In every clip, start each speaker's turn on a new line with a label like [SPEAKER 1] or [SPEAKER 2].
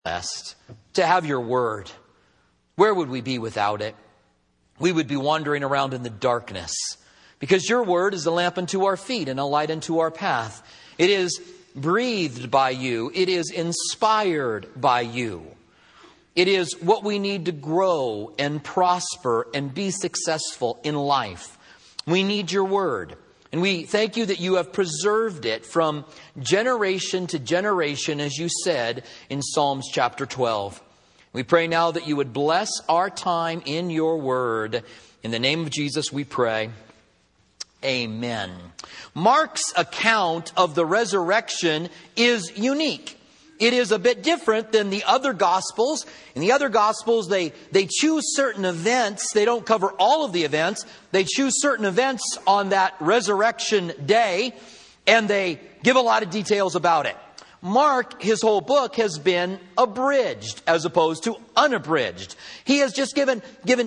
[SPEAKER 1] blessed to have your word. Where would we be without it? We would be wandering around in the darkness, because your word is a lamp unto our feet and a light unto our path. It is breathed by you. It is inspired by you. It is what we need to grow and prosper and be successful in life. We need your word. And we thank you that you have preserved it from generation to generation, as you said in Psalms chapter 12. We pray now that you would bless our time in your word. In the name of Jesus we pray. Amen. Mark's account of the resurrection is unique. It is a bit different than the other Gospels. In the other Gospels, they choose certain events. They don't cover all of the events. They choose certain events on that resurrection day, and they give a lot of details about it. Mark, his whole book has been abridged as opposed to unabridged. He has just given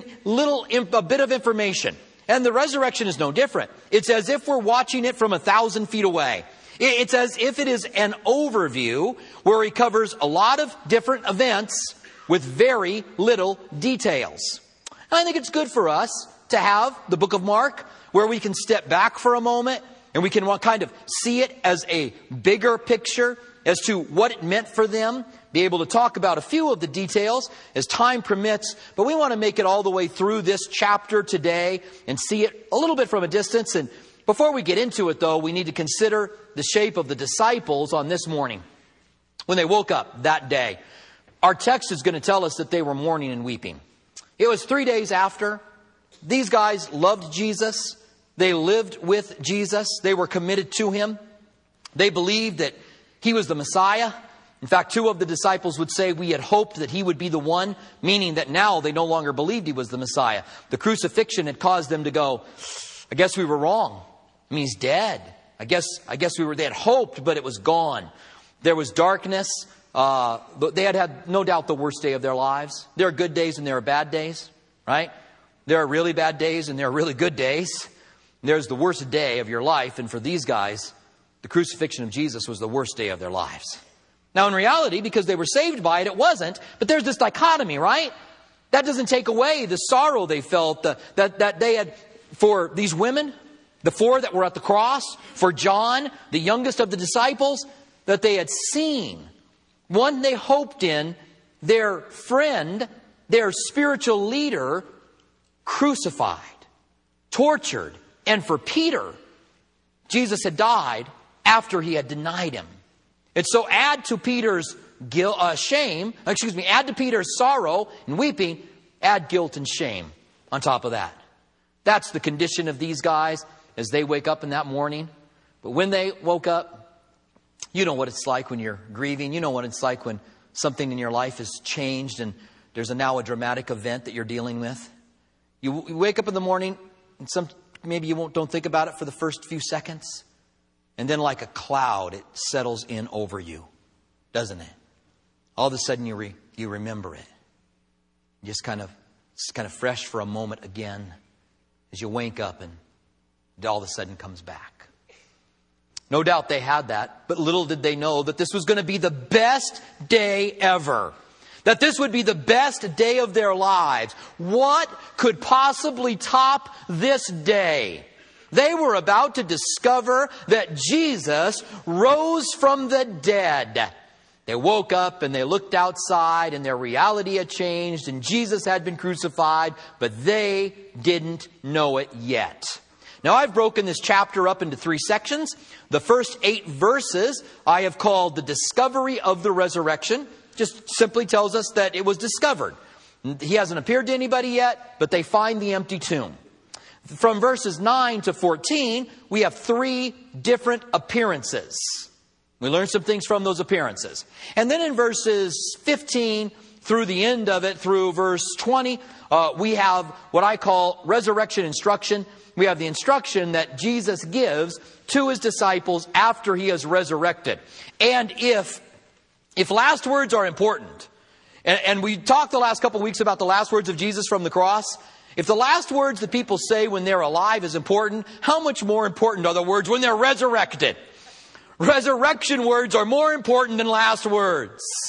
[SPEAKER 1] a bit of information. And the resurrection is no different. It's as if we're watching it from 1,000 feet away. It's as if it is an overview where he covers a lot of different events with very little details. And I think it's good for us to have the book of Mark where we can step back for a moment and we can kind of see it as a bigger picture as to what it meant for them, be able to talk about a few of the details as time permits. But we want to make it all the way through this chapter today and see it a little bit from a distance. And before we get into it, though, we need to consider the shape of the disciples on this morning when they woke up that day. Our text is going to tell us that they were mourning and weeping. It was 3 days after. These guys loved Jesus. They lived with Jesus. They were committed to him. They believed that he was the Messiah. In fact, 2 of the disciples would say we had hoped that he would be the one, meaning that now they no longer believed he was the Messiah. The crucifixion had caused them to go, I guess we were wrong. I mean, he's dead. I guess they had hoped, but it was gone. There was darkness. They had no doubt the worst day of their lives. There are good days and there are bad days, right? There are really bad days and there are really good days. There's the worst day of your life. And for these guys, the crucifixion of Jesus was the worst day of their lives. Now, in reality, because they were saved by it, it wasn't. But there's this dichotomy, right? That doesn't take away the sorrow they felt that they had for these women, the 4 that were at the cross, for John, the youngest of the disciples, that they had seen one they hoped in, their friend, their spiritual leader, crucified, tortured. And for Peter, Jesus had died after he had denied him. And so add to Peter's add to Peter's sorrow and weeping, add guilt and shame on top of that. That's the condition of these guys as they wake up in that morning. But when they woke up, you know what it's like when you're grieving. You know what it's like when something in your life has changed and there's now a dramatic event that you're dealing with. You wake up in the morning and maybe you don't think about it for the first few seconds. And then like a cloud, it settles in over you, doesn't it? All of a sudden you remember it. Just kind of fresh for a moment again as you wake up and it all of a sudden comes back. No doubt they had that, but little did they know that this was going to be the best day ever. That this would be the best day of their lives. What could possibly top this day? They were about to discover that Jesus rose from the dead. They woke up and they looked outside and their reality had changed and Jesus had been crucified, but they didn't know it yet. Now, I've broken this chapter up into 3 sections. The first 8 verses I have called the discovery of the resurrection. Just simply tells us that it was discovered. He hasn't appeared to anybody yet, but they find the empty tomb. From verses 9 to 14, we have 3 different appearances. We learn some things from those appearances. And then in verses 15 through the end of it, through verse 20, we have what I call resurrection instruction. We have the instruction that Jesus gives to his disciples after he has resurrected. And if last words are important, and we talked the last couple of weeks about the last words of Jesus from the cross, if the last words that people say when they're alive is important, how much more important are the words when they're resurrected? Resurrection words are more important than last words.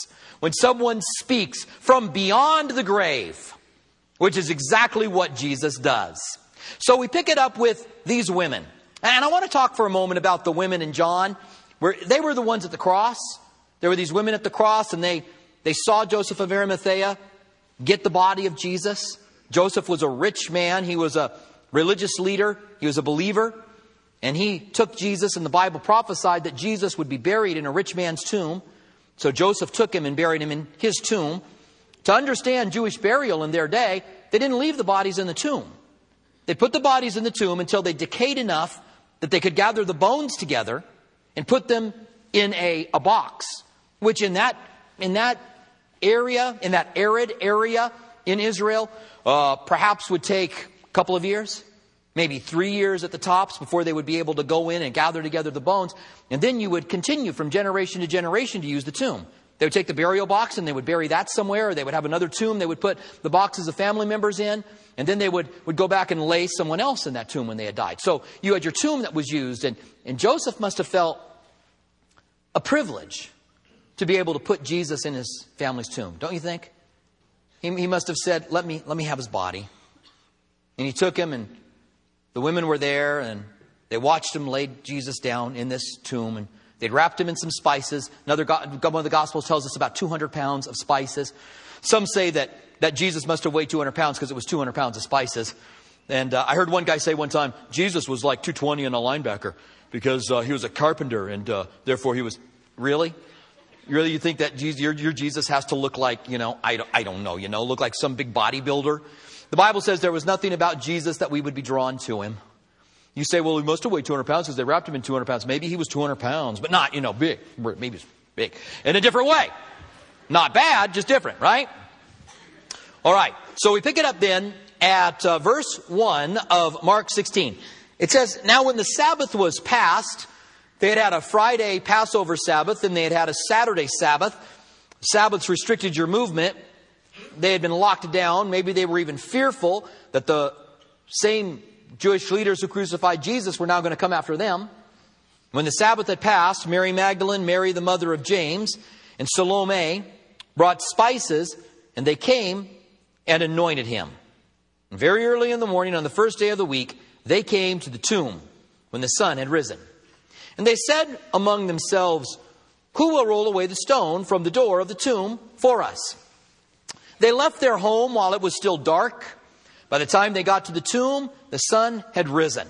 [SPEAKER 1] when someone speaks from beyond the grave, which is exactly what Jesus does. So we pick it up with these women. And I want to talk for a moment about the women in John. They were the ones at the cross. There were these women at the cross, and they saw Joseph of Arimathea get the body of Jesus. Joseph was a rich man. He was a religious leader. He was a believer. And he took Jesus, and the Bible prophesied that Jesus would be buried in a rich man's tomb. So Joseph took him and buried him in his tomb. To understand Jewish burial in their day, they didn't leave the bodies in the tomb. They put the bodies in the tomb until they decayed enough that they could gather the bones together and put them in a box, which in that area, in that arid area in Israel, perhaps would take a couple of years, maybe 3 years at the tops before they would be able to go in and gather together the bones. And then you would continue from generation to generation to use the tomb. They would take the burial box and they would bury that somewhere, or they would have another tomb they would put the boxes of family members in, and then they would go back and lay someone else in that tomb when they had died. So you had your tomb that was used, and Joseph must have felt a privilege to be able to put Jesus in his family's tomb, don't you think? He must have said, let me have his body. And he took him, and the women were there, and they watched him lay Jesus down in this tomb, and they'd wrapped him in some spices. One of the Gospels tells us about 200 pounds of spices. Some say that Jesus must have weighed 200 pounds because it was 200 pounds of spices. And I heard one guy say one time, Jesus was like 220 and a linebacker because he was a carpenter, and therefore he was... Really? Really, you think that your Jesus has to look like, I don't know, look like some big bodybuilder? The Bible says there was nothing about Jesus that we would be drawn to him. You say, well, he must have weighed 200 pounds because they wrapped him in 200 pounds. Maybe he was 200 pounds, but not, big. Maybe he's big. In a different way. Not bad, just different, right? All right. So we pick it up then at verse 1 of Mark 16. It says, now when the Sabbath was past, they had a Friday Passover Sabbath, and they had a Saturday Sabbath. Sabbaths restricted your movement. They had been locked down. Maybe they were even fearful that the same Jewish leaders who crucified Jesus were now going to come after them. When the Sabbath had passed, Mary Magdalene, Mary the mother of James, and Salome brought spices, and they came and anointed him. And very early in the morning on the first day of the week, they came to the tomb when the sun had risen. And they said among themselves, who will roll away the stone from the door of the tomb for us? They left their home while it was still dark. By the time they got to the tomb, the sun had risen.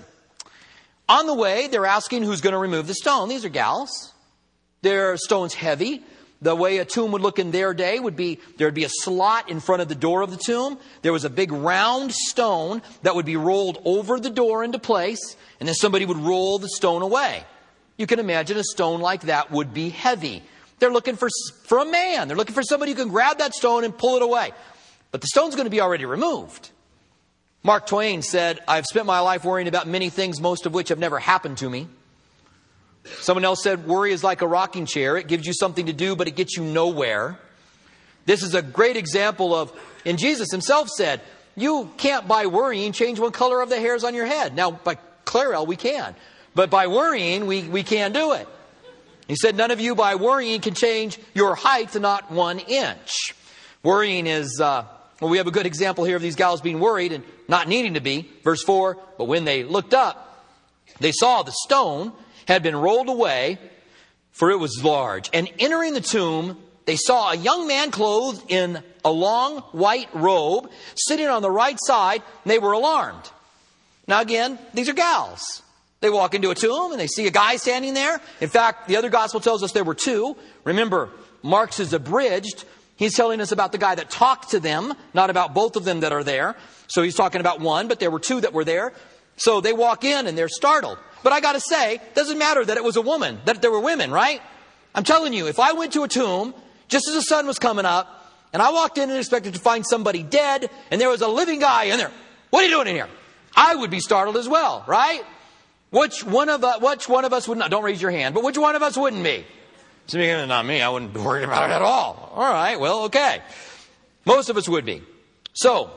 [SPEAKER 1] On the way, they're asking who's going to remove the stone. These are gals. Their stone's heavy. The way a tomb would look in their day would be, there would be a slot in front of the door of the tomb. There was a big round stone that would be rolled over the door into place, and then somebody would roll the stone away. You can imagine a stone like that would be heavy. They're looking for a man. They're looking for somebody who can grab that stone and pull it away. But the stone's going to be already removed. Mark Twain said, I've spent my life worrying about many things, most of which have never happened to me. Someone else said, worry is like a rocking chair. It gives you something to do, but it gets you nowhere. This is a great example of, and Jesus himself said, you can't by worrying change one color of the hairs on your head. Now, by Clairol, we can. But by worrying, we can't do it. He said, none of you by worrying can change your height to not 1 inch. Worrying is, we have a good example here of these gals being worried and not needing to be. Verse 4, but when they looked up, they saw the stone had been rolled away, for it was large. And entering the tomb, they saw a young man clothed in a long white robe, sitting on the right side, and they were alarmed. Now again, these are gals. They walk into a tomb and they see a guy standing there. In fact, the other gospel tells us there were two. Remember, Mark's is abridged. He's telling us about the guy that talked to them, not about both of them that are there. So he's talking about one, but there were two that were there. So they walk in and they're startled. But I got to say, it doesn't matter that it was a woman, that there were women, right? I'm telling you, if I went to a tomb just as the sun was coming up and I walked in and expected to find somebody dead and there was a living guy in there, what are you doing in here? I would be startled as well, right? Which one of us would not? Don't raise your hand, but which one of us wouldn't be? Not me. I wouldn't be worried about it at all. All right. Well, okay. Most of us would be. So,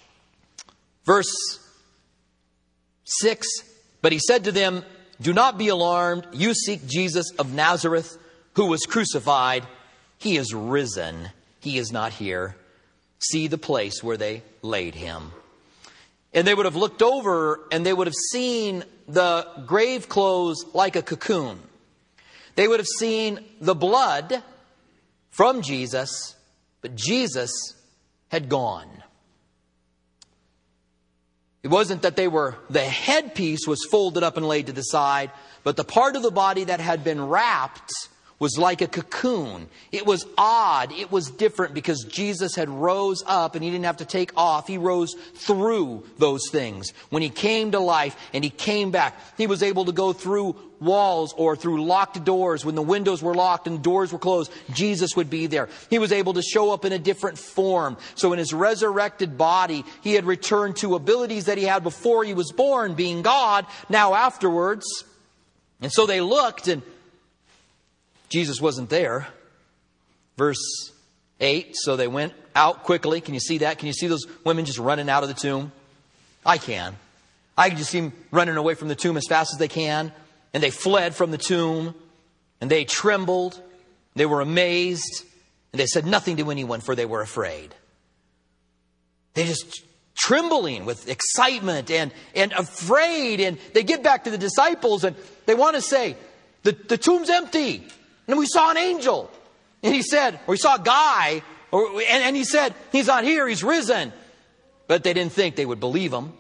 [SPEAKER 1] verse 6, but he said to them, do not be alarmed. You seek Jesus of Nazareth, who was crucified. He is risen. He is not here. See the place where they laid him." And they would have looked over and they would have seen the grave clothes like a cocoon. They would have seen the blood from Jesus, but Jesus had gone. It wasn't that the headpiece was folded up and laid to the side, but the part of the body that had been wrapped was like a cocoon. It was odd. It was different because Jesus had rose up and he didn't have to take off. He rose through those things. When he came to life and he came back, he was able to go through walls or through locked doors. When the windows were locked and doors were closed, Jesus would be there. He was able to show up in a different form. So in his resurrected body, he had returned to abilities that he had before he was born, being God, now afterwards. And so they looked and Jesus wasn't there. Verse 8, so they went out quickly. Can you see that? Can you see those women just running out of the tomb? I can. I can just see them running away from the tomb as fast as they can. And they fled from the tomb. And they trembled. They were amazed. And they said nothing to anyone, for they were afraid. They just trembling with excitement and afraid. And they get back to the disciples and they want to say, the tomb's empty. And we saw an angel. And he said, or we saw a guy. And he said, he's not here, he's risen. But they didn't think they would believe him.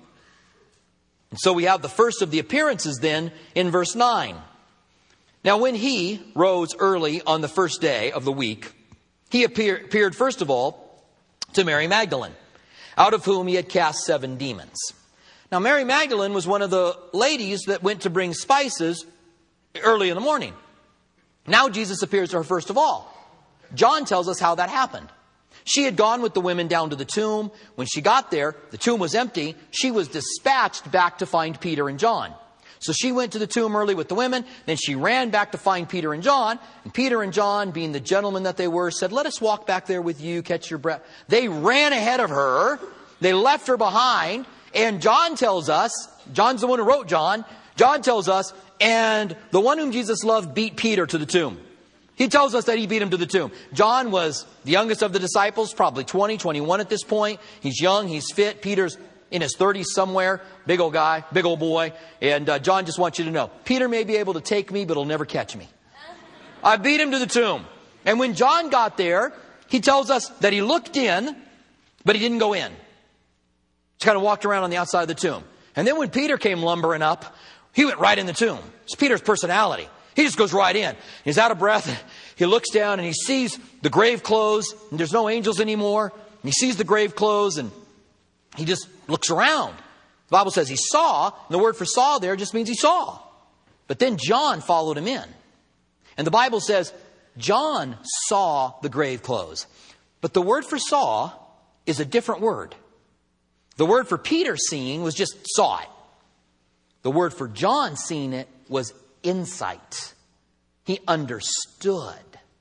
[SPEAKER 1] And so we have the first of the appearances then in verse 9. Now when he rose early on the first day of the week, he appeared first of all to Mary Magdalene, out of whom he had cast 7 demons. Now Mary Magdalene was one of the ladies that went to bring spices early in the morning. Now Jesus appears to her first of all. John tells us how that happened. She had gone with the women down to the tomb. When she got there, the tomb was empty. She was dispatched back to find Peter and John. So she went to the tomb early with the women. Then she ran back to find Peter and John. And Peter and John, being the gentlemen that they were, said, "Let us walk back there with you, catch your breath." They ran ahead of her. They left her behind. And John tells us, John's the one who wrote John. John tells us, and the one whom Jesus loved beat Peter to the tomb. He tells us that he beat him to the tomb. John was the youngest of the disciples, probably 20, 21 at this point. He's young, he's fit. Peter's in his 30s somewhere. Big old guy, big old boy. And John just wants you to know, Peter may be able to take me, but he'll never catch me. I beat him to the tomb. And when John got there, he tells us that he looked in, but he didn't go in. Just kind of walked around on the outside of the tomb. And then when Peter came lumbering up, he went right in the tomb. It's Peter's personality. He just goes right in. He's out of breath. He looks down and he sees the grave clothes. And there's no angels anymore. And he sees the grave clothes and he just looks around. The Bible says he saw. And the word for saw there just means he saw. But then John followed him in. And the Bible says John saw the grave clothes. But the word for saw is a different word. The word for Peter seeing was just saw it. The word for John seeing it was insight. He understood.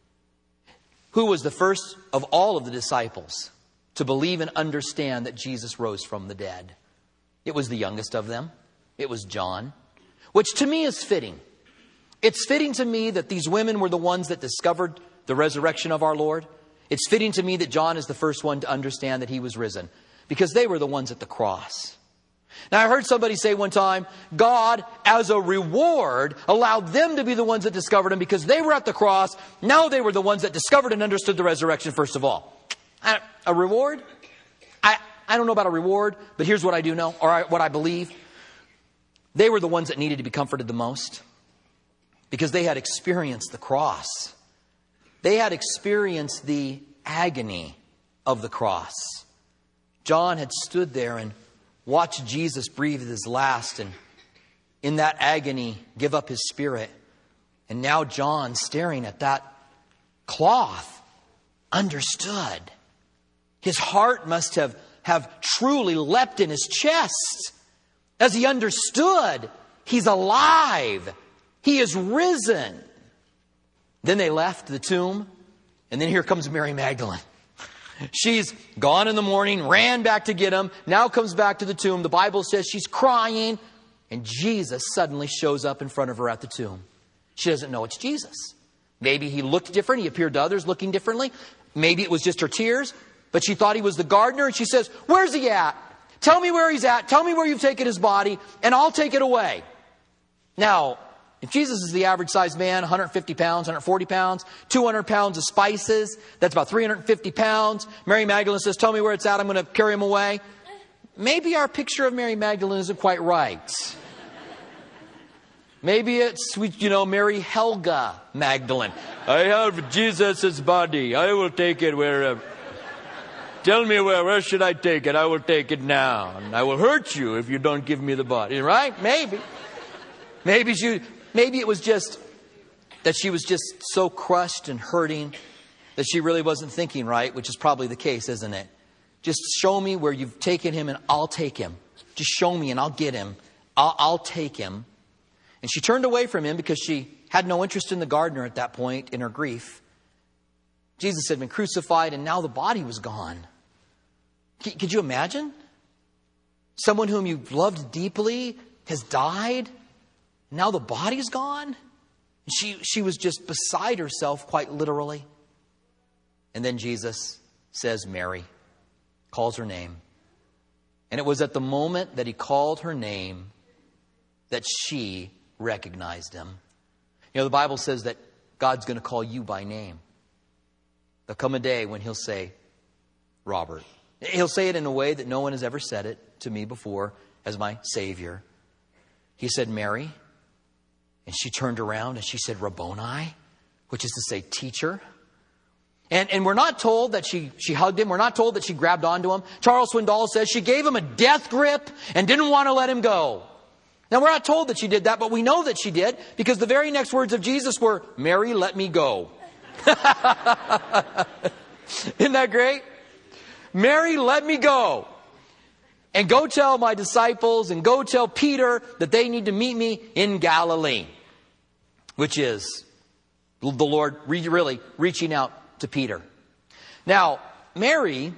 [SPEAKER 1] Who was the first of all of the disciples to believe and understand that Jesus rose from the dead? It was the youngest of them. It was John. Which to me is fitting. It's fitting to me that these women were the ones that discovered the resurrection of our Lord. It's fitting to me that John is the first one to understand that he was risen. Because they were the ones at the cross. Now, I heard somebody say one time, God, as a reward, allowed them to be the ones that discovered him because they were at the cross. Now they were the ones that discovered and understood the resurrection first of all. A reward? I don't know about a reward, but here's what I do know, or what I believe. They were the ones that needed to be comforted the most because they had experienced the cross. They had experienced the agony of the cross. John had stood there and watched Jesus breathe his last and in that agony give up his spirit. And now John, staring at that cloth, understood. His heart must have truly leapt in his chest as he understood he's alive. He is risen. Then they left the tomb. And then here comes Mary Magdalene. She's gone in the morning, ran back to get him, now comes back to the tomb. The Bible says she's crying, and Jesus suddenly shows up in front of her at the tomb. She doesn't know it's Jesus. Maybe he looked different. He appeared to others looking differently. Maybe it was just her tears. But she thought he was the gardener. And she says, where's he at? Tell me where he's at. Tell me where you've taken his body, and I'll take it away. Now, if Jesus is the average sized man, 150 pounds, 140 pounds, 200 pounds of spices, that's about 350 pounds. Mary Magdalene says, tell me where it's at. I'm going to carry him away. Maybe our picture of Mary Magdalene isn't quite right. Maybe it's, Mary Helga Magdalene. I have Jesus' body. I will take it wherever. Tell me where should I take it? I will take it now. And I will hurt you if you don't give me the body. Right? Maybe. Maybe it was just that she was just so crushed and hurting that she really wasn't thinking right, which is probably the case, isn't it? Just show me where you've taken him and I'll take him. Just show me and I'll get him. I'll take him. And she turned away from him because she had no interest in the gardener at that point in her grief. Jesus had been crucified and now the body was gone. Could you imagine? Someone whom you loved deeply has died. Now the body's gone. She was just beside herself, quite literally. And then Jesus says, Mary, calls her name. And it was at the moment that he called her name that she recognized him. The Bible says that God's going to call you by name. There'll come a day when he'll say, Robert. He'll say it in a way that no one has ever said it to me before as my Savior. He said, Mary. And she turned around and she said, Rabboni, which is to say, teacher. And we're not told that she hugged him. We're not told that she grabbed onto him. Charles Swindoll says she gave him a death grip and didn't want to let him go. Now, we're not told that she did that, but we know that she did because the very next words of Jesus were, Mary, let me go. Isn't that great? Mary, let me go. And go tell my disciples and go tell Peter that they need to meet me in Galilee. Which is the Lord really reaching out to Peter. Now, Mary,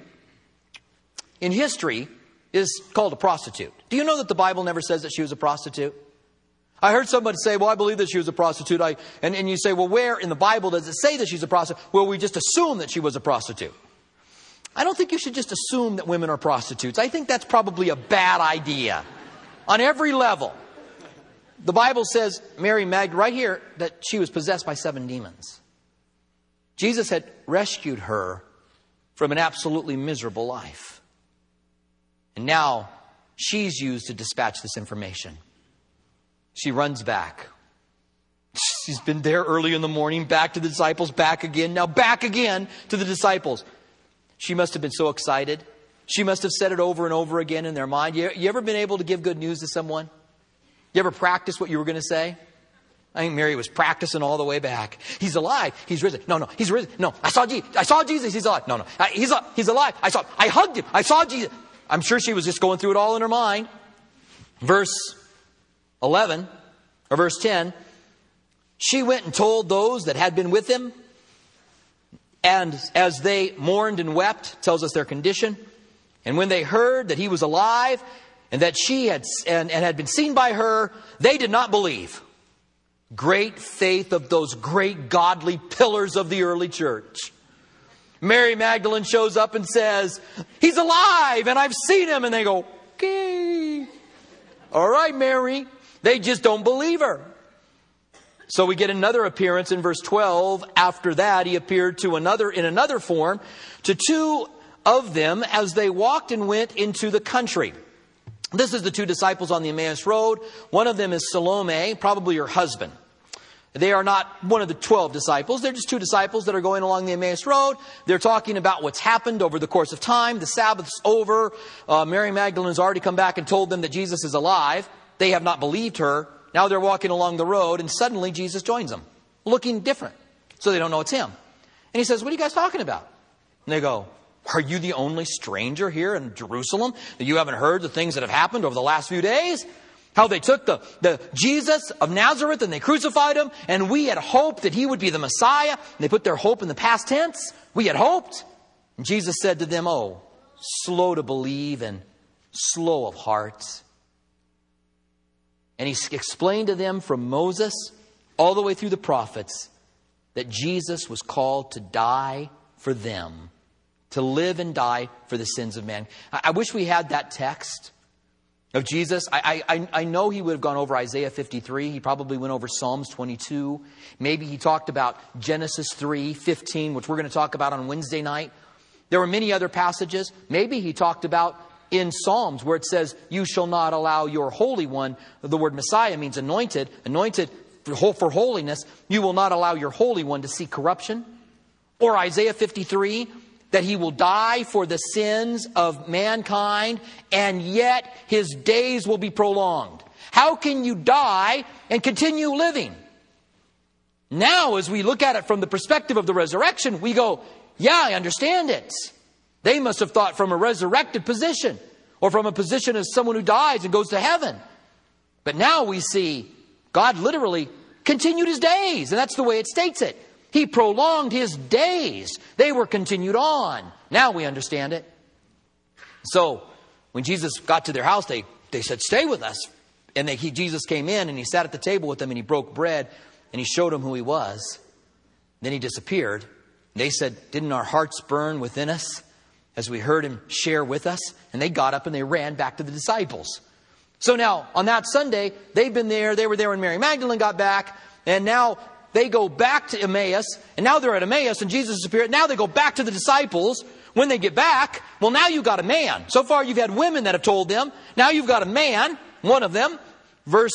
[SPEAKER 1] in history, is called a prostitute. Do you know that the Bible never says that she was a prostitute? I heard somebody say, well, I believe that she was a prostitute. And you say, well, where in the Bible does it say that she's a prostitute? Well, we just assume that she was a prostitute. I don't think you should just assume that women are prostitutes. I think that's probably a bad idea on every level. The Bible says, Mary Magdalene, right here, that she was possessed by 7 demons. Jesus had rescued her from an absolutely miserable life. And now she's used to dispatch this information. She runs back. She's been there early in the morning, back to the disciples, back again, now back again to the disciples. She must have been so excited. She must have said it over and over again in their mind. You ever been able to give good news to someone? You ever practice what you were going to say? I think Mary was practicing all the way back. He's alive. He's risen. No, he's risen. No, I saw Jesus. He's alive. No, he's alive. I hugged him. I saw Jesus. I'm sure she was just going through it all in her mind. Verse 11 or verse 10. She went and told those that had been with him. And as they mourned and wept, tells us their condition. And when they heard that he was alive and that she had and had been seen by her, they did not believe. Great faith of those great godly pillars of the early church. Mary Magdalene shows up and says, he's alive and I've seen him. And they go, okay. All right, Mary. They just don't believe her. So we get another appearance in verse 12. After that, he appeared in another form to 2 of them as they walked and went into the country. This is the 2 disciples on the Emmaus Road. One of them is Salome, probably her husband. They are not one of the 12 disciples. They're just 2 disciples that are going along the Emmaus Road. They're talking about what's happened over the course of time. The Sabbath's over. Mary Magdalene has already come back and told them that Jesus is alive. They have not believed her. Now they're walking along the road and suddenly Jesus joins them, looking different. So they don't know it's him. And he says, what are you guys talking about? And they go, are you the only stranger here in Jerusalem that you haven't heard the things that have happened over the last few days? How they took the Jesus of Nazareth and they crucified him, and we had hoped that he would be the Messiah. And they put their hope in the past tense. We had hoped. And Jesus said to them, oh, slow to believe and slow of heart. And he explained to them from Moses all the way through the prophets that Jesus was called to die for them, to live and die for the sins of man. I wish we had that text of Jesus. I know he would have gone over Isaiah 53. He probably went over Psalms 22. Maybe he talked about Genesis 3:15, which we're going to talk about on Wednesday night. There were many other passages. Maybe he talked about in Psalms where it says, you shall not allow your Holy One. The word Messiah means anointed for holiness. You will not allow your Holy One to see corruption. Or Isaiah 53, that he will die for the sins of mankind, and yet his days will be prolonged. How can you die and continue living? Now, as we look at it from the perspective of the resurrection, we go, yeah, I understand it. They must have thought from a resurrected position, or from a position as someone who dies and goes to heaven. But now we see God literally continued his days, and that's the way it states it. He prolonged his days. They were continued on. Now we understand it. So when Jesus got to their house, they said, stay with us. And Jesus came in and he sat at the table with them and he broke bread and he showed them who he was. Then he disappeared. They said, didn't our hearts burn within us as we heard him share with us? And they got up and they ran back to the disciples. So now on that Sunday, they've been there. They were there when Mary Magdalene got back. And now they go back to Emmaus, and now they're at Emmaus, and Jesus disappeared. Now they go back to the disciples. When they get back, well, now you've got a man. So far you've had women that have told them. Now you've got a man, one of them. Verse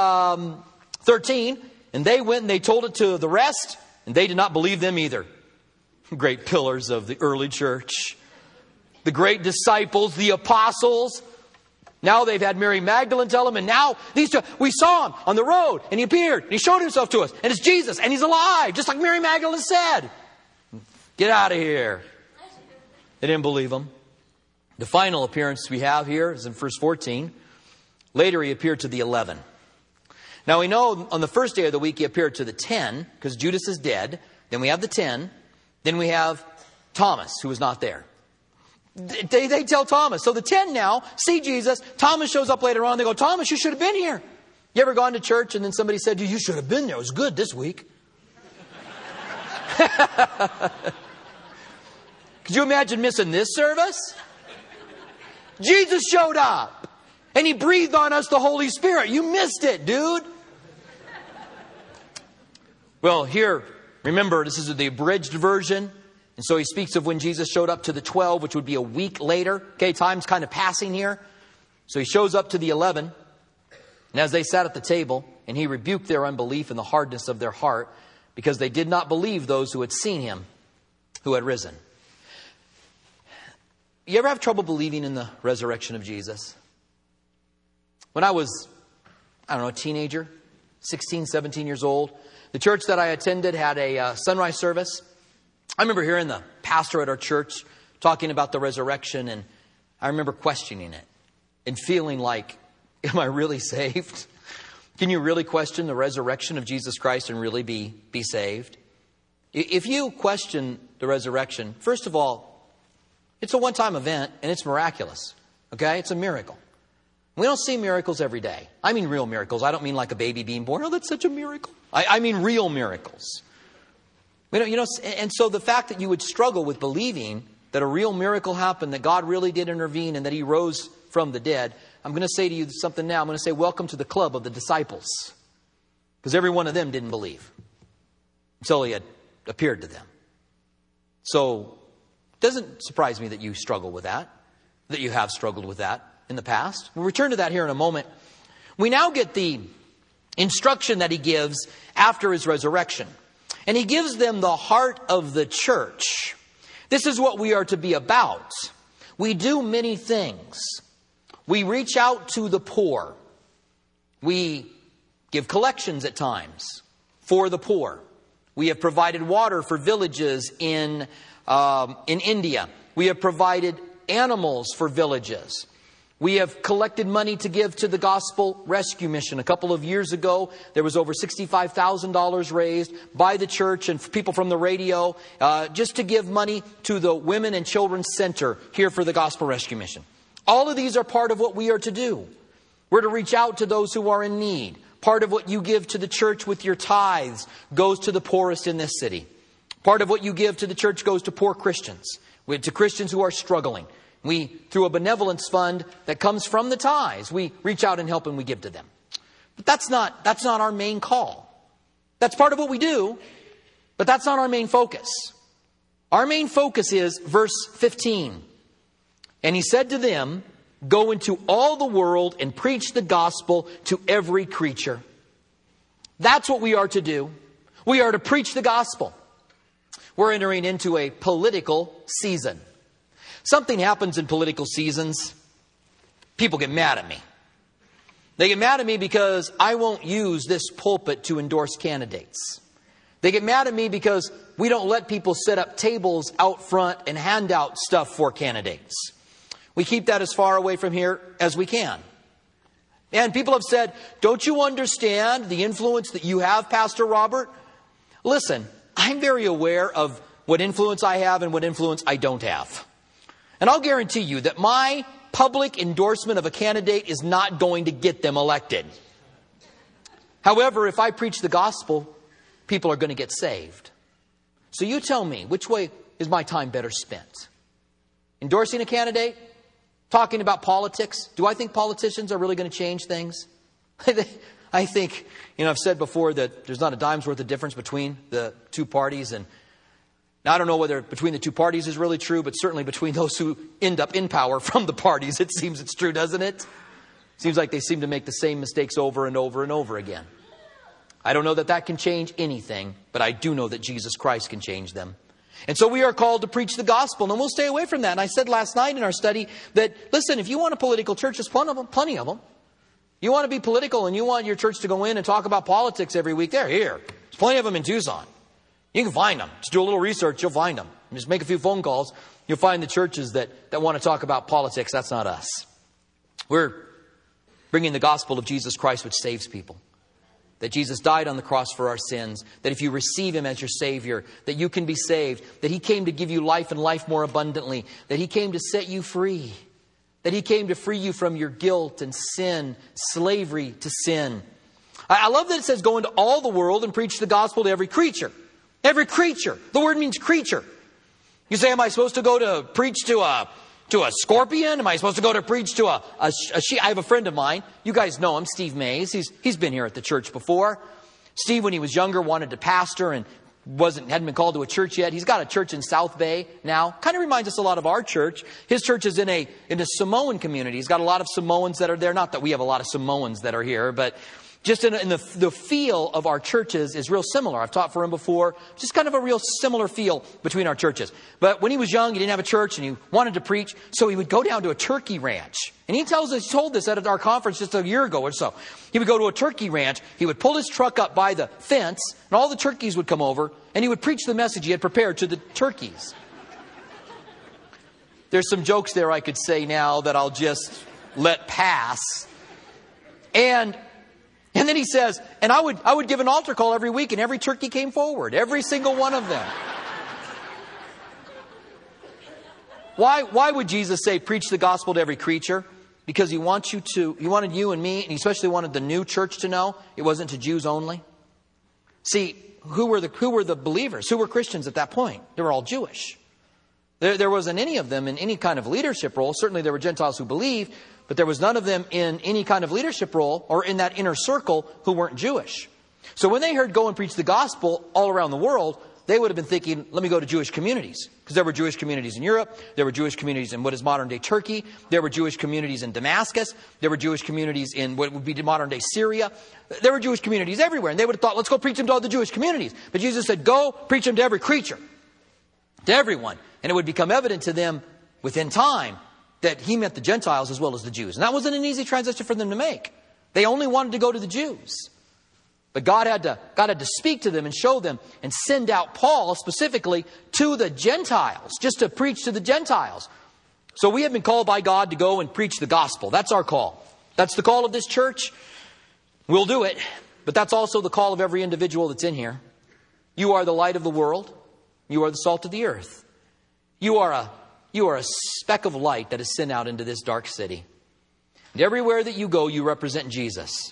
[SPEAKER 1] 13, and they went and they told it to the rest, and they did not believe them either. Great pillars of the early church. The great disciples, the apostles. Now they've had Mary Magdalene tell them, and now these two, we saw him on the road, and he appeared, and he showed himself to us, and it's Jesus, and he's alive, just like Mary Magdalene said. Get out of here. They didn't believe him. The final appearance we have here is in verse 14. Later he appeared to the 11. Now we know on the first day of the week he appeared to the 10, because Judas is dead. Then we have the 10. Then we have Thomas, who was not there. They tell Thomas. So the 10 now see Jesus. Thomas shows up later on. They go, Thomas, you should have been here. You ever gone to church and then somebody said, you should have been there. It was good this week. Could you imagine missing this service? Jesus showed up and he breathed on us the Holy Spirit. You missed it, dude. Well, here, remember, this is the abridged version. And so he speaks of when Jesus showed up to the 12, which would be a week later. Okay, time's kind of passing here. So he shows up to the 11. And as they sat at the table, and he rebuked their unbelief and the hardness of their heart, because they did not believe those who had seen him, who had risen. You ever have trouble believing in the resurrection of Jesus? When I was, a teenager, 16, 17 years old, the church that I attended had a sunrise service. I remember hearing the pastor at our church talking about the resurrection, and I remember questioning it and feeling like, am I really saved? Can you really question the resurrection of Jesus Christ and really be saved? If you question the resurrection, first of all, it's a one-time event and it's miraculous. Okay? It's a miracle. We don't see miracles every day. I mean real miracles. I don't mean like a baby being born. Oh, that's such a miracle. I mean real miracles. And so the fact that you would struggle with believing that a real miracle happened, that God really did intervene and that he rose from the dead, I'm going to say to you something now. I'm going to say, welcome to the club of the disciples. Because every one of them didn't believe until he had appeared to them. So it doesn't surprise me that you struggle with that you have struggled with that in the past. We'll return to that here in a moment. We now get the instruction that he gives after his resurrection. And he gives them the heart of the church. This is what we are to be about. We do many things. We reach out to the poor. We give collections at times for the poor. We have provided water for villages in India. We have provided animals for villages. We have collected money to give to the Gospel Rescue Mission. A couple of years ago, there was over $65,000 raised by the church and people from the radio just to give money to the Women and Children's Center here for the Gospel Rescue Mission. All of these are part of what we are to do. We're to reach out to those who are in need. Part of what you give to the church with your tithes goes to the poorest in this city. Part of what you give to the church goes to poor Christians, to Christians who are struggling. We, through a benevolence fund that comes from the tithes, we reach out and help and we give to them. But that's not our main call. That's part of what we do, but that's not our main focus. Our main focus is verse 15. And he said to them, go into all the world and preach the gospel to every creature. That's what we are to do. We are to preach the gospel. We're entering into a political season. Something happens in political seasons. People get mad at me. They get mad at me because I won't use this pulpit to endorse candidates. They get mad at me because we don't let people set up tables out front and hand out stuff for candidates. We keep that as far away from here as we can. And people have said, don't you understand the influence that you have, Pastor Robert? Listen, I'm very aware of what influence I have and what influence I don't have. And I'll guarantee you that my public endorsement of a candidate is not going to get them elected. However, if I preach the gospel, people are going to get saved. So you tell me, which way is my time better spent? Endorsing a candidate? Talking about politics? Do I think politicians are really going to change things? I think, I've said before that there's not a dime's worth of difference between the two parties. And now I don't know whether between the two parties is really true, but certainly between those who end up in power from the parties, it seems it's true, doesn't it? Seems like they seem to make the same mistakes over and over and over again. I don't know that that can change anything, but I do know that Jesus Christ can change them. And so we are called to preach the gospel, and we'll stay away from that. And I said last night in our study that, listen, if you want a political church, there's plenty of them. You want to be political and you want your church to go in and talk about politics every week, they're here. There's plenty of them in Tucson. You can find them. Just do a little research, you'll find them. Just make a few phone calls, you'll find the churches that want to talk about politics. That's not us. We're bringing the gospel of Jesus Christ, which saves people. That Jesus died on the cross for our sins. That if you receive Him as your Savior, that you can be saved. That He came to give you life and life more abundantly. That He came to set you free. That He came to free you from your guilt and sin, slavery to sin. I love that it says go into all the world and preach the gospel to every creature. Every creature. The word means creature. You say, am I supposed to go to preach to a scorpion? Am I supposed to go to preach to a sheep? I have a friend of mine. You guys know him, Steve Mays. He's been here at the church before. Steve, when he was younger, wanted to pastor and hadn't been called to a church yet. He's got a church in South Bay now. Kind of reminds us a lot of our church. His church is in a Samoan community. He's got a lot of Samoans that are there. Not that we have a lot of Samoans that are here, but just in the feel of our churches is real similar. I've taught for him before. Just kind of a real similar feel between our churches. But when he was young, he didn't have a church and he wanted to preach. So he would go down to a turkey ranch. And he told this at our conference just a year ago or so. He would go to a turkey ranch. He would pull his truck up by the fence and all the turkeys would come over and he would preach the message he had prepared to the turkeys. There's some jokes there I could say now that I'll just let pass. And then he says, and I would give an altar call every week and every turkey came forward. Every single one of them. Why would Jesus say preach the gospel to every creature? Because he wanted you and me, and he especially wanted the new church to know it wasn't to Jews only. See, who were the believers? Who were Christians at that point? They were all Jewish. There wasn't any of them in any kind of leadership role. Certainly there were Gentiles who believed, but there was none of them in any kind of leadership role or in that inner circle who weren't Jewish. So when they heard go and preach the gospel all around the world, they would have been thinking, let me go to Jewish communities. Because there were Jewish communities in Europe. There were Jewish communities in what is modern day Turkey. There were Jewish communities in Damascus. There were Jewish communities in what would be modern day Syria. There were Jewish communities everywhere. And they would have thought, let's go preach them to all the Jewish communities. But Jesus said, go preach them to every creature. To everyone. And it would become evident to them within time that he meant the Gentiles as well as the Jews. And that wasn't an easy transition for them to make. They only wanted to go to the Jews. But God had to speak to them and show them and send out Paul specifically to the Gentiles, just to preach to the Gentiles. So we have been called by God to go and preach the gospel. That's our call. That's the call of this church. We'll do it. But that's also the call of every individual that's in here. You are the light of the world. You are the salt of the earth. You are a speck of light that is sent out into this dark city. And everywhere that you go, you represent Jesus.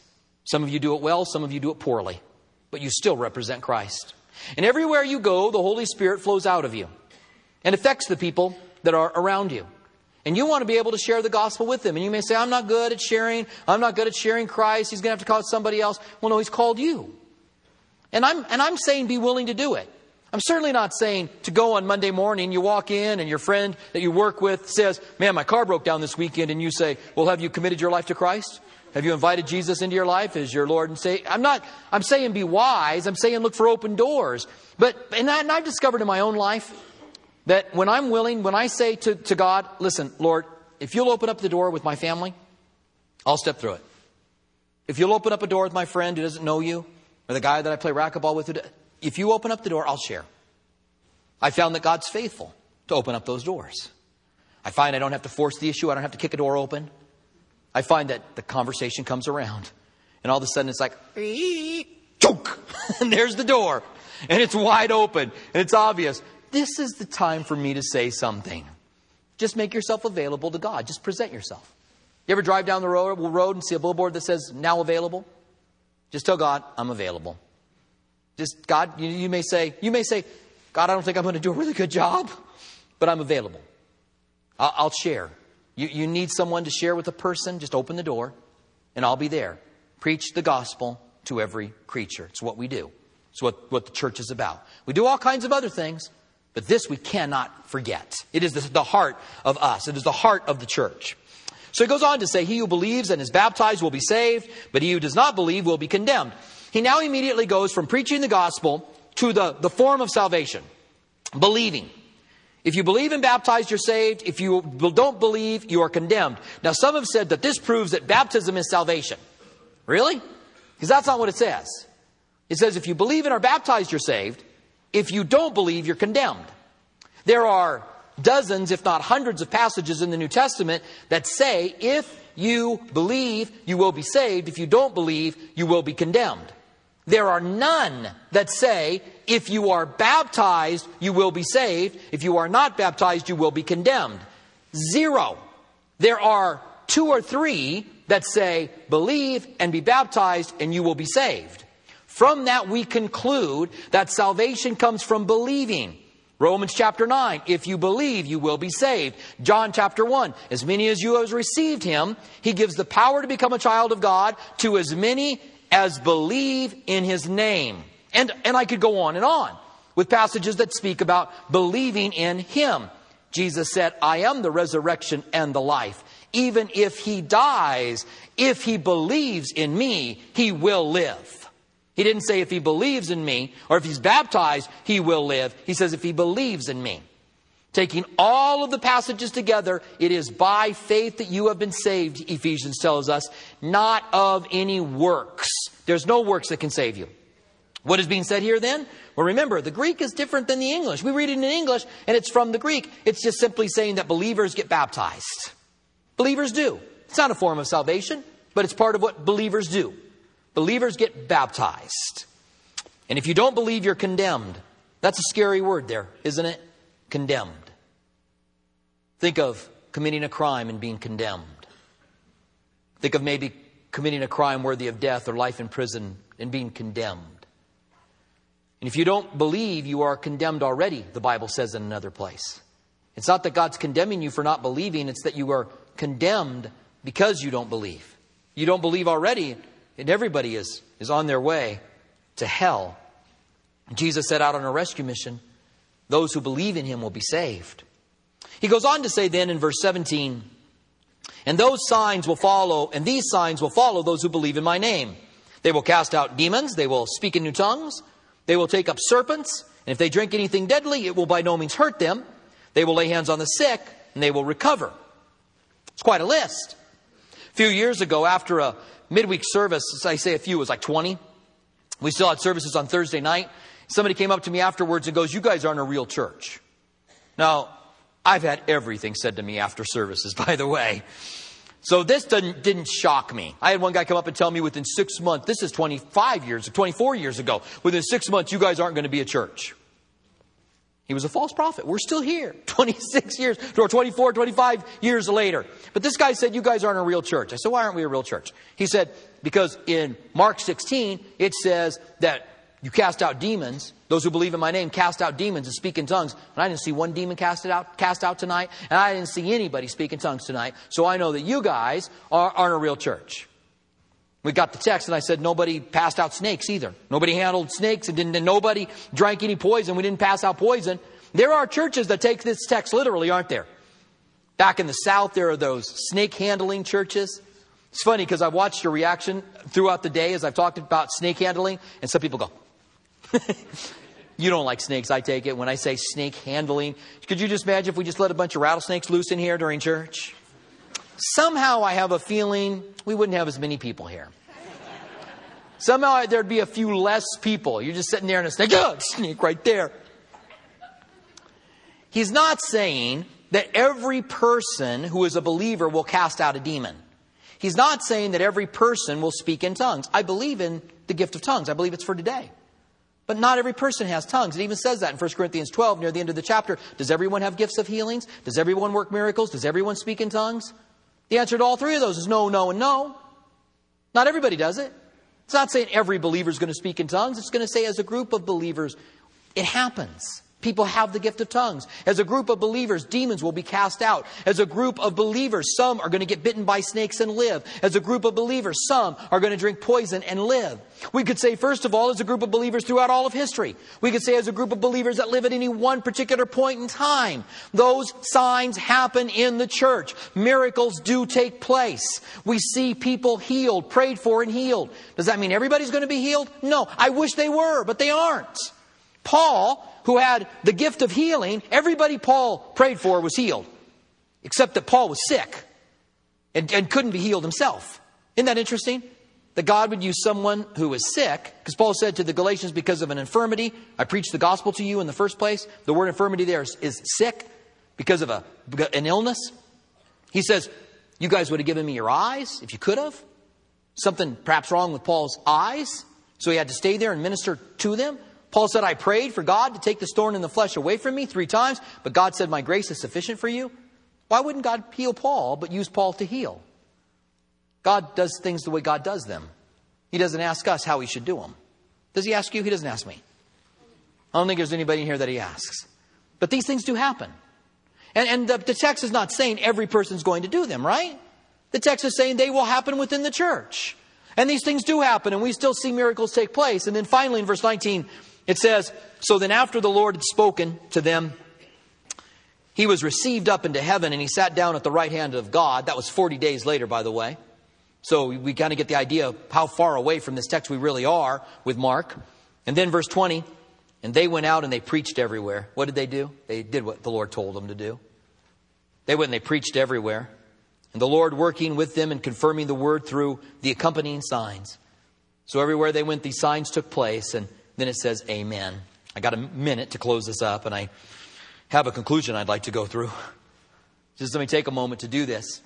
[SPEAKER 1] Some of you do it well, some of you do it poorly, but you still represent Christ. And everywhere you go, the Holy Spirit flows out of you and affects the people that are around you. And you want to be able to share the gospel with them. And you may say, I'm not good at sharing. I'm not good at sharing Christ. He's going to have to call somebody else. Well, no, He's called you. And I'm saying be willing to do it. I'm certainly not saying to go on Monday morning, you walk in and your friend that you work with says, man, my car broke down this weekend. And you say, well, have you committed your life to Christ? Have you invited Jesus into your life as your Lord and Savior? I'm saying be wise. I'm saying look for open doors. And I've discovered in my own life that when I'm willing, when I say to God, listen, Lord, if you'll open up the door with my family, I'll step through it. If you'll open up a door with my friend who doesn't know you, or the guy that I play racquetball with, if you open up the door, I'll share. I found that God's faithful to open up those doors. I find I don't have to force the issue. I don't have to kick a door open. I find that the conversation comes around. And all of a sudden it's like, choke! And there's the door. And it's wide open. And it's obvious. This is the time for me to say something. Just make yourself available to God. Just present yourself. You ever drive down the road and see a billboard that says, now available? Just tell God, I'm available. Just, God, you may say, God, I don't think I'm going to do a really good job, but I'm available. I'll share. You need someone to share with a person, just open the door, and I'll be there. Preach the gospel to every creature. It's what we do. It's what the church is about. We do all kinds of other things, but this we cannot forget. It is the heart of us. It is the heart of the church. So he goes on to say, he who believes and is baptized will be saved, but he who does not believe will be condemned. He now immediately goes from preaching the gospel to the form of salvation, believing. If you believe and baptized, you're saved. If you don't believe, you are condemned. Now, some have said that this proves that baptism is salvation. Really? Because that's not what it says. It says if you believe and are baptized, you're saved. If you don't believe, you're condemned. There are dozens, if not hundreds of passages in the New Testament that say if you believe, you will be saved. If you don't believe, you will be condemned. There are none that say if you are baptized, you will be saved. If you are not baptized, you will be condemned. Zero. There are 2 or 3 that say believe and be baptized and you will be saved. From that we conclude that salvation comes from believing. Romans chapter 9, if you believe, you will be saved. John chapter 1, as many as you have received Him, He gives the power to become a child of God to as many as believe in His name. And I could go on with passages that speak about believing in Him. Jesus said, I am the resurrection and the life. Even if he dies, if he believes in me, he will live. He didn't say if he believes in me or if he's baptized, he will live. He says if he believes in me. Taking all of the passages together, it is by faith that you have been saved, Ephesians tells us, not of any works. There's no works that can save you. What is being said here then? Well, remember, the Greek is different than the English. We read it in English and it's from the Greek. It's just simply saying that believers get baptized. Believers do. It's not a form of salvation, but it's part of what believers do. Believers get baptized. And if you don't believe, you're condemned. That's a scary word there, isn't it? Condemned. Think of committing a crime and being condemned. Think of maybe committing a crime worthy of death or life in prison and being condemned. And if you don't believe, you are condemned already, the Bible says in another place. It's not that God's condemning you for not believing, it's that you are condemned because you don't believe. You don't believe already, and everybody is on their way to hell. Jesus set out on a rescue mission. Those who believe in Him will be saved. He goes on to say then in verse 17, and those signs will follow, and these signs will follow those who believe in my name. They will cast out demons, they will speak in new tongues, they will take up serpents, and if they drink anything deadly, it will by no means hurt them. They will lay hands on the sick, and they will recover. It's quite a list. A few years ago, after a midweek service, I say a few, it was like 20. We still had services on Thursday night. Somebody came up to me afterwards and goes, you guys aren't a real church. Now, I've had everything said to me after services, by the way. So this didn't shock me. I had one guy come up and tell me within 6 months, this is 24 years ago, within 6 months, you guys aren't going to be a church. He was a false prophet. We're still here 26 years, or 24, 25 years later. But this guy said, you guys aren't a real church. I said, why aren't we a real church? He said, because in Mark 16, it says that you cast out demons. Those who believe in my name cast out demons and speak in tongues. And I didn't see one demon cast out tonight. And I didn't see anybody speak in tongues tonight. So I know that you guys aren't a real church. We got the text and I said, nobody passed out snakes either. Nobody handled snakes and nobody drank any poison. We didn't pass out poison. There are churches that take this text literally, aren't there? Back in the South, there are those snake handling churches. It's funny because I've watched your reaction throughout the day as I've talked about snake handling. And some people go, you don't like snakes, I take it. When I say snake handling, could you just imagine if we just let a bunch of rattlesnakes loose in here during church? Somehow I have a feeling we wouldn't have as many people here. Somehow there'd be a few less people. You're just sitting there and a snake, snake right there. He's not saying that every person who is a believer will cast out a demon. He's not saying that every person will speak in tongues. I believe in the gift of tongues. I believe it's for today. But not every person has tongues. It even says that in 1 Corinthians 12 near the end of the chapter. Does everyone have gifts of healings? Does everyone work miracles? Does everyone speak in tongues? The answer to all three of those is no, no, and no. Not everybody does it. It's not saying every believer is going to speak in tongues. It's going to say as a group of believers, it happens. People have the gift of tongues. As a group of believers, demons will be cast out. As a group of believers, some are going to get bitten by snakes and live. As a group of believers, some are going to drink poison and live. We could say, first of all, as a group of believers throughout all of history. We could say as a group of believers that live at any one particular point in time. Those signs happen in the church. Miracles do take place. We see people healed, prayed for and healed. Does that mean everybody's going to be healed? No. I wish they were, but they aren't. Paul, who had the gift of healing, everybody Paul prayed for was healed. Except that Paul was sick and couldn't be healed himself. Isn't that interesting? That God would use someone who was sick. Because Paul said to the Galatians, because of an infirmity, I preached the gospel to you in the first place. The word infirmity there is sick because of an illness. He says, you guys would have given me your eyes if you could have. Something perhaps wrong with Paul's eyes. So he had to stay there and minister to them. Paul said, I prayed for God to take this thorn in the flesh away from me 3 times, but God said, my grace is sufficient for you. Why wouldn't God heal Paul, but use Paul to heal? God does things the way God does them. He doesn't ask us how he should do them. Does he ask you? He doesn't ask me. I don't think there's anybody in here that he asks. But these things do happen. And the text is not saying every person's going to do them, right? The text is saying they will happen within the church. And these things do happen, and we still see miracles take place. And then finally in verse 19, it says, so then after the Lord had spoken to them, he was received up into heaven and he sat down at the right hand of God. That was 40 days later, by the way. So we kind of get the idea of how far away from this text we really are with Mark. And then verse 20, and they went out and they preached everywhere. What did they do? They did what the Lord told them to do. They went and they preached everywhere. And the Lord working with them and confirming the word through the accompanying signs. So everywhere they went, these signs took place. And then it says, amen. I got a minute to close this up, and I have a conclusion I'd like to go through. Just let me take a moment to do this.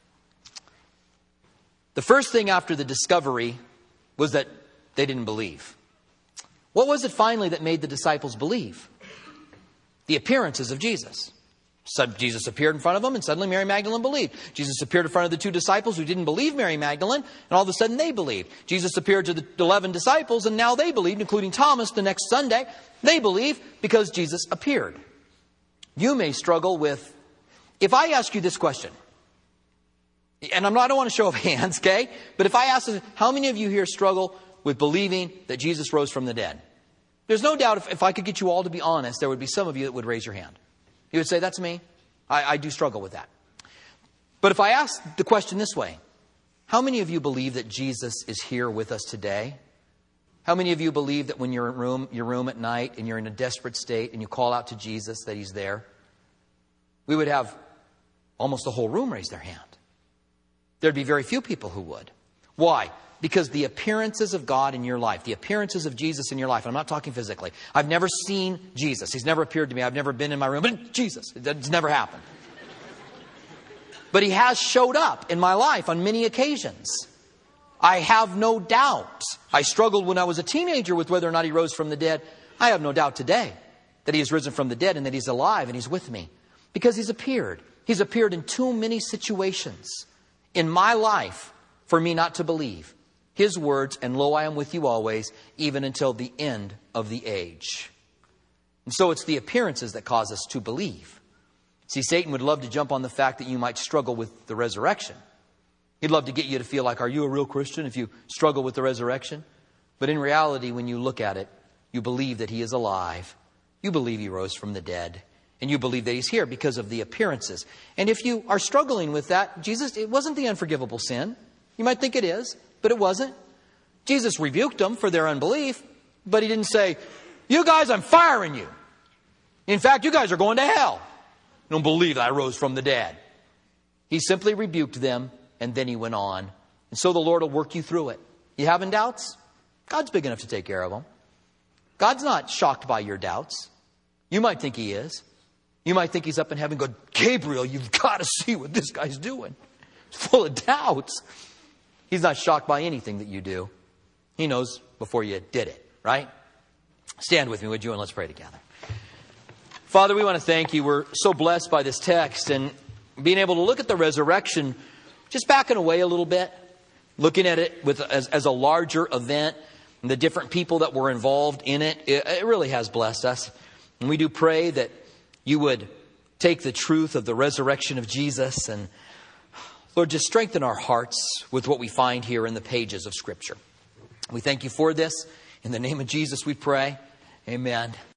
[SPEAKER 1] The first thing after the discovery was that they didn't believe. What was it finally that made the disciples believe? The appearances of Jesus. So Jesus appeared in front of them, and suddenly Mary Magdalene believed. Jesus appeared in front of the 2 disciples who didn't believe Mary Magdalene, and all of a sudden they believed. Jesus appeared to the 11 disciples, and now they believed, including Thomas the next Sunday. They believed because Jesus appeared. You may struggle with, if I ask you this question, and I don't want to show of hands, okay? But if I ask, how many of you here struggle with believing that Jesus rose from the dead? There's no doubt if I could get you all to be honest, there would be some of you that would raise your hand. You would say, that's me. I do struggle with that. But if I ask the question this way, how many of you believe that Jesus is here with us today? How many of you believe that when you're in your room at night and you're in a desperate state and you call out to Jesus that he's there? We would have almost the whole room raise their hand. There'd be very few people who would. Why? Because the appearances of God in your life, the appearances of Jesus in your life, and I'm not talking physically. I've never seen Jesus. He's never appeared to me. I've never been in my room. But Jesus, it's never happened. But he has showed up in my life on many occasions. I have no doubt. I struggled when I was a teenager with whether or not he rose from the dead. I have no doubt today that he has risen from the dead and that he's alive and he's with me? Because he's appeared. He's appeared in too many situations in my life for me not to believe. His words, and lo, I am with you always, even until the end of the age. And so it's the appearances that cause us to believe. See, Satan would love to jump on the fact that you might struggle with the resurrection. He'd love to get you to feel like, are you a real Christian if you struggle with the resurrection? But in reality, when you look at it, you believe that he is alive. You believe he rose from the dead. And you believe that he's here because of the appearances. And if you are struggling with that, it wasn't the unforgivable sin. You might think it is, but it wasn't. Jesus rebuked them for their unbelief, but he didn't say, you guys, I'm firing you. In fact, you guys are going to hell. You don't believe that I rose from the dead. He simply rebuked them, and then he went on. And so the Lord will work you through it. You having doubts? God's big enough to take care of them. God's not shocked by your doubts. You might think he is. You might think he's up in heaven going, Gabriel, you've got to see what this guy's doing. He's full of doubts. He's not shocked by anything that you do. He knows before you did it, right? Stand with me, would you, and let's pray together. Father, we want to thank you. We're so blessed by this text and being able to look at the resurrection, just backing away a little bit, looking at it as a larger event and the different people that were involved in it. It really has blessed us. And we do pray that you would take the truth of the resurrection of Jesus and, Lord, just strengthen our hearts with what we find here in the pages of Scripture. We thank you for this. In the name of Jesus we pray. Amen.